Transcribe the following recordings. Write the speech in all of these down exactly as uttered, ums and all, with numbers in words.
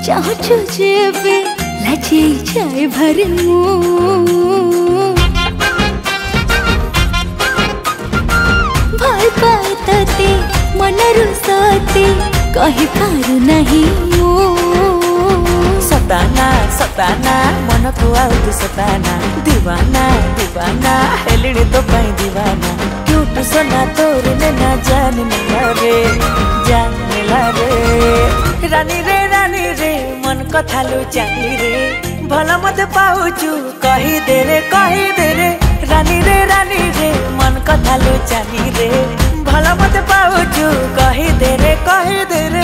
चाहछु जेबे लाजे जाए भरे भल पाए तते मनरु सते कहि पारु नहीं सताना सताना मन को आउ सताना दीवाना दीवाना हेलिड़ी तो पाई दीवाना क्यूट सोना तोर ना जान मिला रे जान मिला रे रानी रे रानी रे मन कथा लो चाली रे भला मत पाउचु कही दे रे कही दे रे रानी रे रानी रे मन कथा लो चाली रे भला मत पाउचु कही दे रे कही दे रे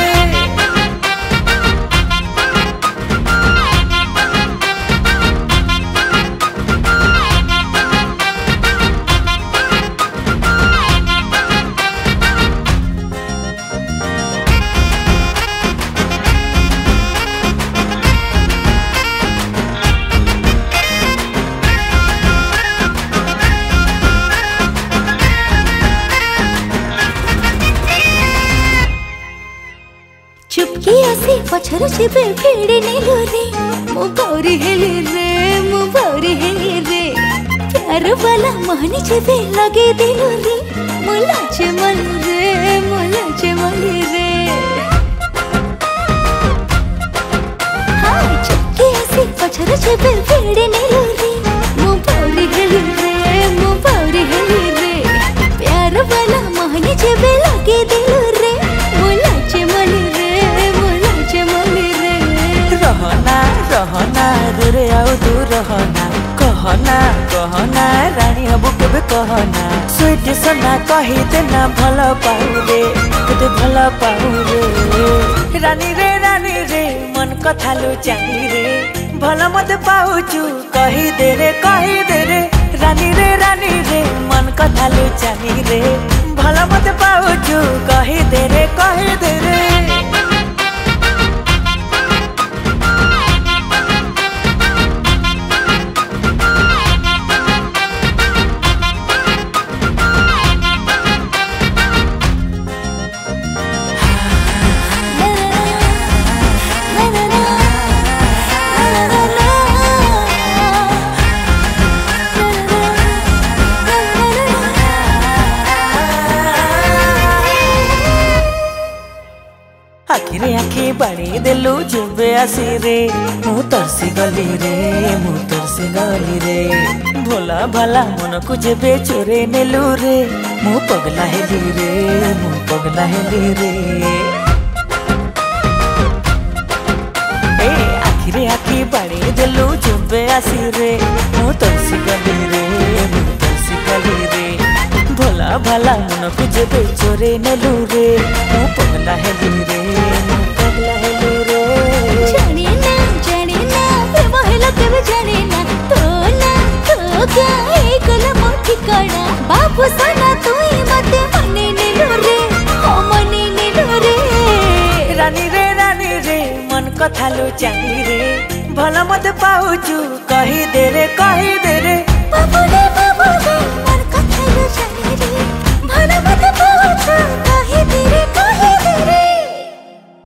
चुपकी आसी पछर छिपे फेड़े नेलो रे मु भौरी हेली रे मु भौरी हेली रे प्यार वाला महनी छिपे लगे दिलो रे मु लाचे मन रे मु लाचे मन रे हाय चुपकी आसी पछर छिपे फेड़े नेलो रे मु भौरी हेली रे मु भौरी हेली रे प्यार वाला महनी छिपे लगे दिलो रे मु लाचे मन रे रहना रहना दूरे आओ दूर रहना कहना कहना रानी हबु केबे कहना स्वीट सोना कही देना भल पाऊ रे तुते भल पाऊ रे रानी रे रानी रे मन कथा लो चाली रे भल मत पाउचु कही दे रे कही दे रे रानी रे रानी रे मन कथा लो चाली रे भल मत पाउचु कही दे रे कही दे रे आखिरे आखि बाड़ी देलु जुबे आसी रे मु तरसी गली रे मु तरसी गली रे भोला भला मन को जेबे चोरे नेलु रे मु पगला हेली रे मु पगला हेली रे ए आखिरे आखि बाड़ी देलु जुबे आसी रे मु तरसी गली रे मु तरसी गली रे भोला भला मन को जेबे चोरे नेलु रे मु पगला हेली रे मु पगला हेली रे जाने ना जाने ना प्रेम हेला केबे जाने ना तो ना तो क्या हे गला मो ठिकाना बाबू सना तुई मते मने नेलो रे ओ मने नेलो रे रानी रे रानी रे मन कथा लो चाली रे भला मत पाउचु कही दे रे कही दे रे बाबू